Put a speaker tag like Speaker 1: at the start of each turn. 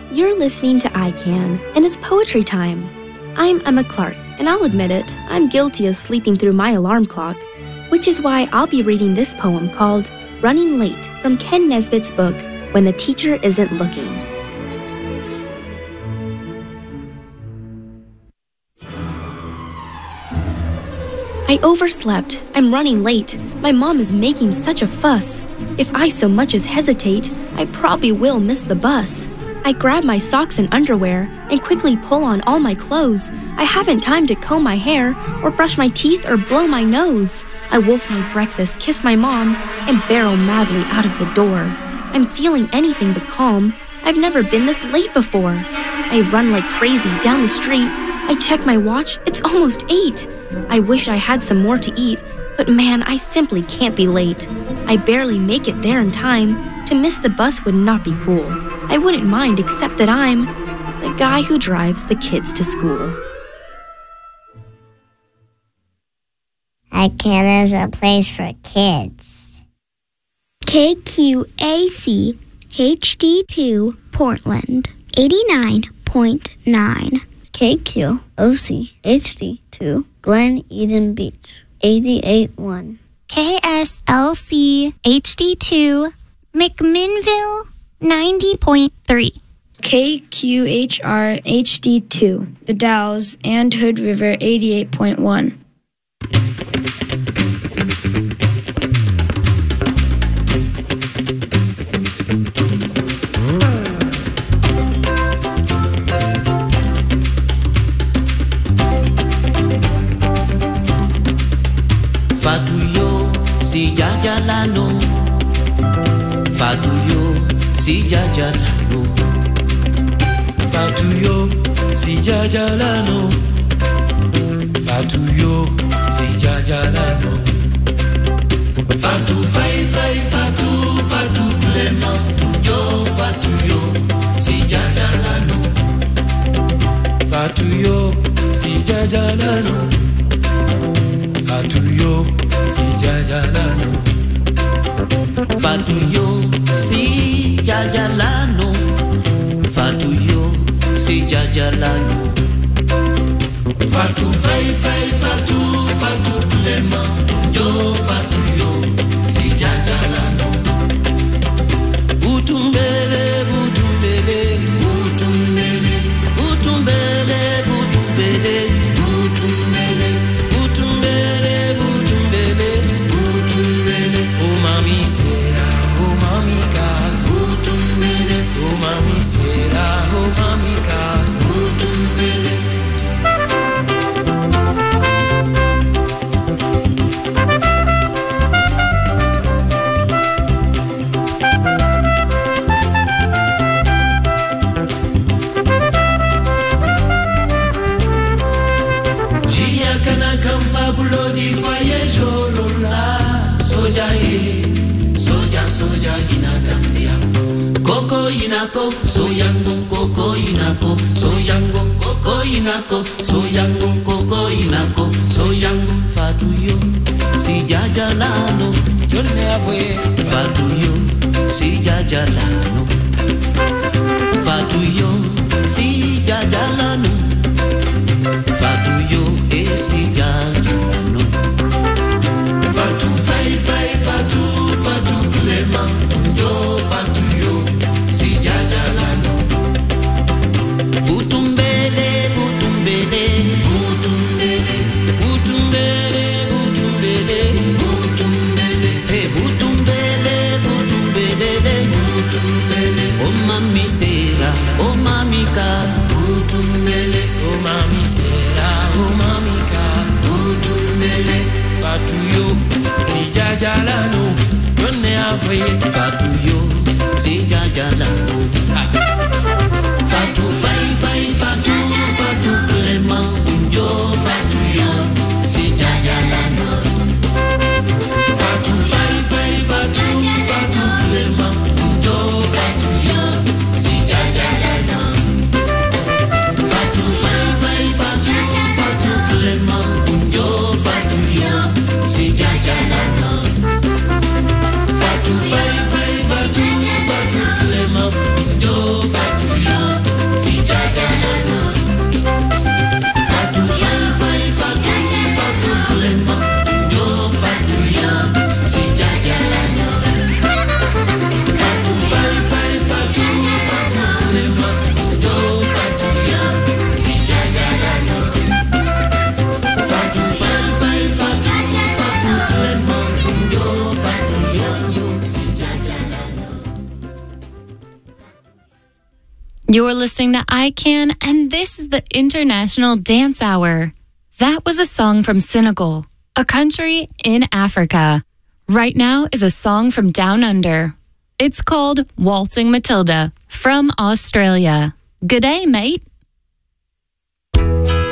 Speaker 1: You're listening to iCan, and it's poetry time. I'm Emma Clark, and I'll admit it, I'm guilty of sleeping through my alarm clock, which is why I'll be reading this poem called Running Late from Ken Nesbitt's book, When the Teacher Isn't Looking. I overslept. I'm running late. My mom is making such a fuss. If I so much as hesitate, I probably will miss the bus. I grab my socks and underwear and quickly pull on all my clothes. I haven't time to comb my hair or brush my teeth or blow my nose. I wolf my breakfast, kiss my mom, and barrel madly out of the door. I'm feeling anything but calm. I've never been this late before. I run like crazy down the street. I check my watch. It's almost 8. I wish I had some more to eat, but man, I simply can't be late. I barely make it there in time. To miss the bus would not be cool. I wouldn't mind except that I'm the guy who drives the kids to school.
Speaker 2: iCan is a place for kids.
Speaker 3: KQAC HD2 Portland 89.9.
Speaker 4: KQOC HD2 Glen Eden Beach 88.1.
Speaker 3: KSLC HD2 McMinnville 90.3.
Speaker 5: KQHR HD2 The Dalles and Hood River 88.1.
Speaker 6: Fatuyo si jajalano, Fatuyo si jajalano,
Speaker 7: Fatuyo si jajalano, Fatuyo si jajalano,
Speaker 6: Fatu fai fai fatu fatu plema, yo Fatuyo si jajalano,
Speaker 7: Fatuyo si jajalano, Fatuyo si jajalano,
Speaker 6: Fatuyo si jajalano, Fatuyo si jajalano, Fatu fai fai fatu fatu plema, yo Fatuyo si jajalano,
Speaker 7: Butumbele, butumbele,
Speaker 6: butumbele, butumbele, butumbele, butumbele,
Speaker 7: butumbele, butumbele,
Speaker 6: butumbele,
Speaker 7: oh mami sera, oh mami kas,
Speaker 6: butumbele,
Speaker 7: oh mami sera, oh mami kas,
Speaker 6: butumbele. Soja inagambia Koko inako soyango koko inako soyango koko inako soyango koko inako soyango Fatuyo si jajalano
Speaker 7: Jone afwe,
Speaker 6: Fatuyo si jajalano Fatuyo si jajalano Fatuyo si jajalano Fatu fai fai fatu fatu klema yo Fatuyo si jajalano Butumbele butumbele butumbele
Speaker 7: butumbele, butumbele,
Speaker 6: butumbele hey butumbele butumbele butumbele oh mami sera oh mami kas butumbele
Speaker 7: oh mami sera, oh mami kas,
Speaker 6: butumbele
Speaker 7: Fatuyo si jajalano, jone afwe,
Speaker 6: Fatuyo si jajalano Fatu fai fai fatu fatu klema yo Fatuyo si jajalano Fatu fai fai fatu fatu klema yo Fatuyo si jajalano Fatu fai fai fatu fatu klema yo Fatuyo si jajalano Fatu fai fai fatu fatu klema
Speaker 8: You're listening to iCan, and this is the International Dance Hour. That was a song from Senegal, a country in Africa. Right now is a song from Down Under. It's called Waltzing Matilda from Australia. Good day, mate.